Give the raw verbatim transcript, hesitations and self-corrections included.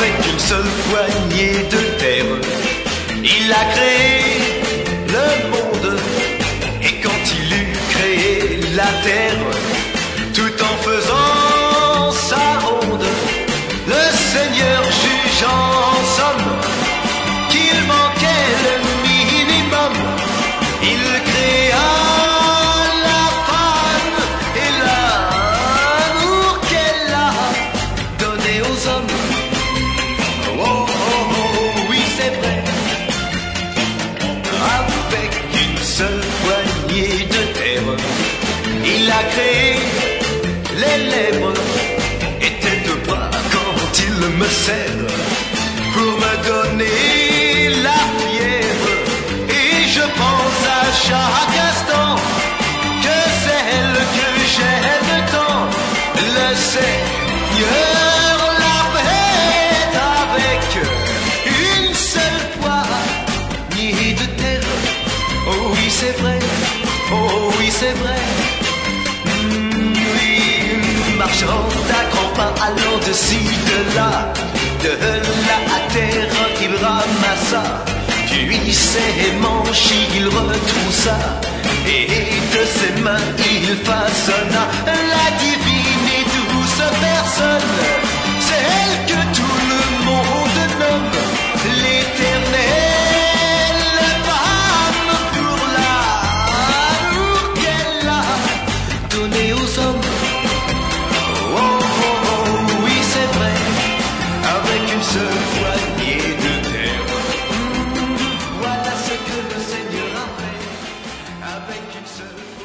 avec une seule poignée de terre. Il a créé le monde, et quand il eut créé la terre, tout en faisant sa ronde, le Seigneur jugeant en somme qu'il manquait le minimum, il créa la femme et l'amour qu'elle a donné aux hommes. Oh, oh, oh, oh, oui c'est vrai, avec une seule poignée de terre, il a créé les lèvres et tes deux bras quand il me serre pour me donner la fièvre. Et je pense à chaque instant que celle que j'aime tant, le Seigneur l'a fait avec une seule poignée de terre. Oh oui c'est vrai, oh oui c'est vrai. Marchant à grands pas, allant de ci, de là, de là à terre, il ramassa, puis ses manches il retroussa, et de ses mains il façonna la divine et douce personne, celle que tout le monde nomme l'éternelle femme, pour l'amour qu'elle a donné aux hommes. Seule poignée de terre, voilà ce que le Seigneur a fait avec une seule